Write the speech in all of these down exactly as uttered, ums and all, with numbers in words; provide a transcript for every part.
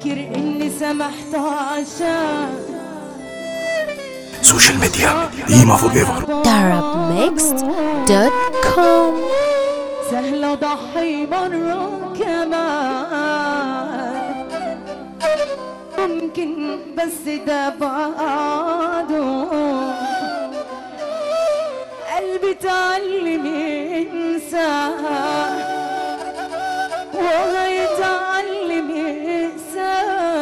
فاكر اني سمحت عشان سوشيال ميديا ديما فور ايفر. Arab Mixed دوت كوم. سهل اضحي مرة كمان، ممكن بس ده بعده قلبي تعلم ينسى وهيتعلم يقسى،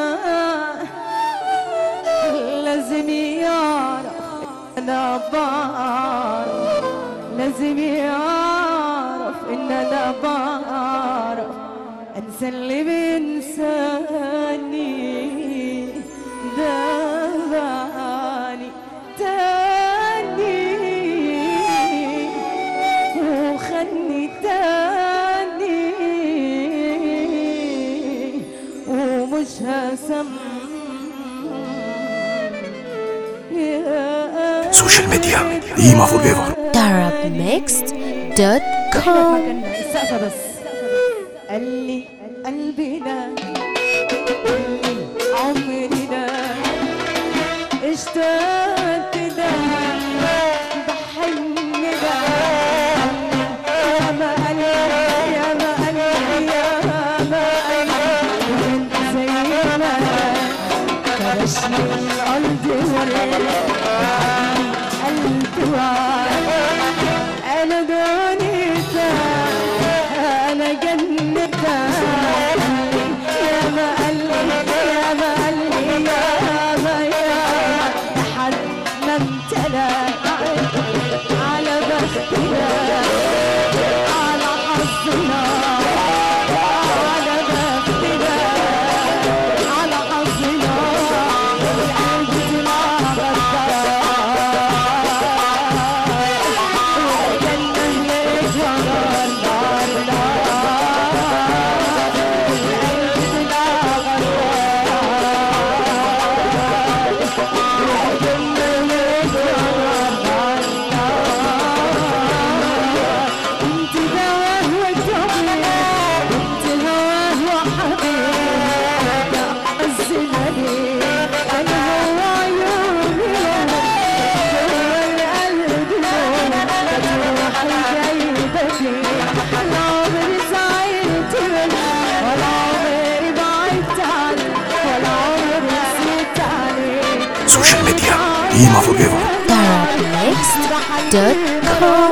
لازم يعرف انا بعرف، لازم يعرف ان انا بعرف انسى اللي بينساني، دباني تاني وخدني تاني ومش هسم. سوشيال ميديا ديما فور ايفر. Arab Mixed دوت كوم. السقفة بس. قال لي قلبنا عمرنا اشتقت ده بحن ده، يا ما قلبي يا ما قلبي يا ما قلبي وانت زي ما فرشني الارض ورقت قلبي وعد انا دنيتك انا جنتك، يا ما قلبي يا ما قلبي يا ما يا لحد ما امتلأ على بختنا على حظنا على بختنا على حظنا قلبنا غدار سوشيال ميديا ديما فور ايفر. Arab Mixed دوت كوم.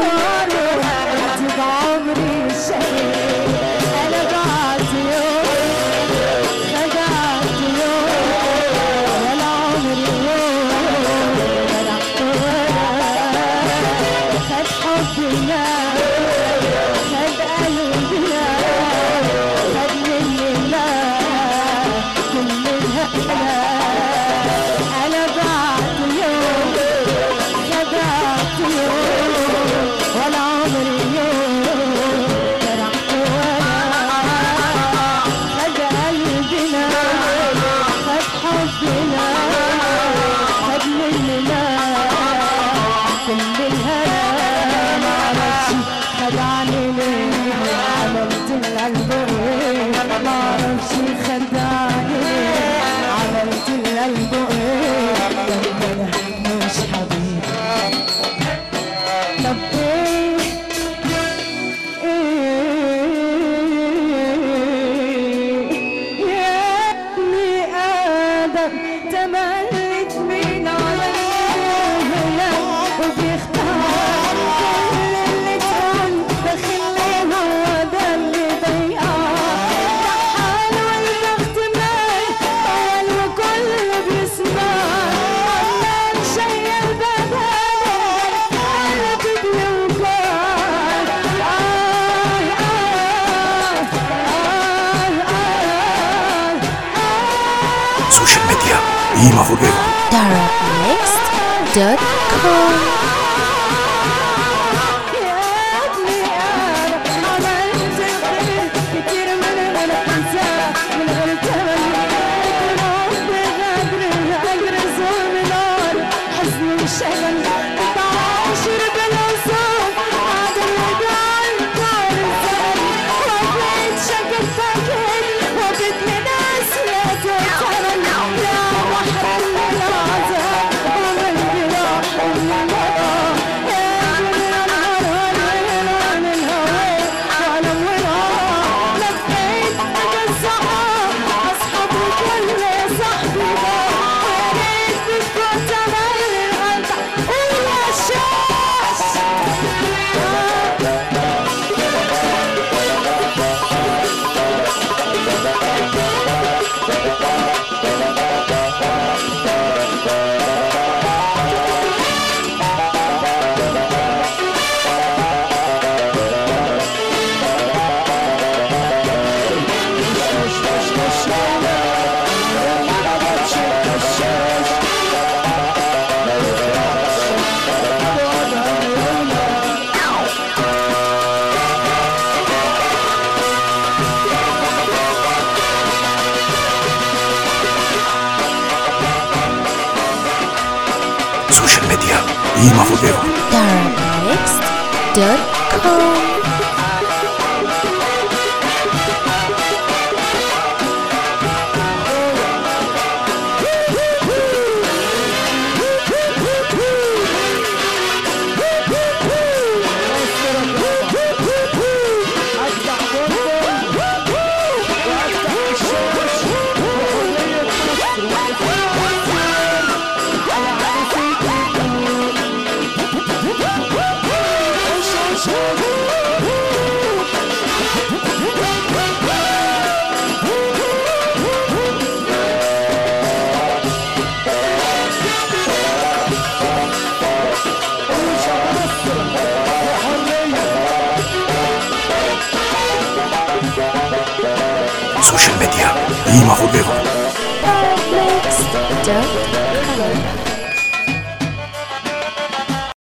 تملت من علينا وبيختار كل اللي كان داخلي هو ده اللي ضيعاه، حال والبخت مال طول وكل بيسمع عمال شيل بدني قلبي بيوجع. آه آه آه سوشيال ميديا ديما فور ايفر. Arab Mixed دوت كوم. وبدنا ناس لا Ima forever. Darabnext dot com. Social media. Ima forever. Darabnext dot com.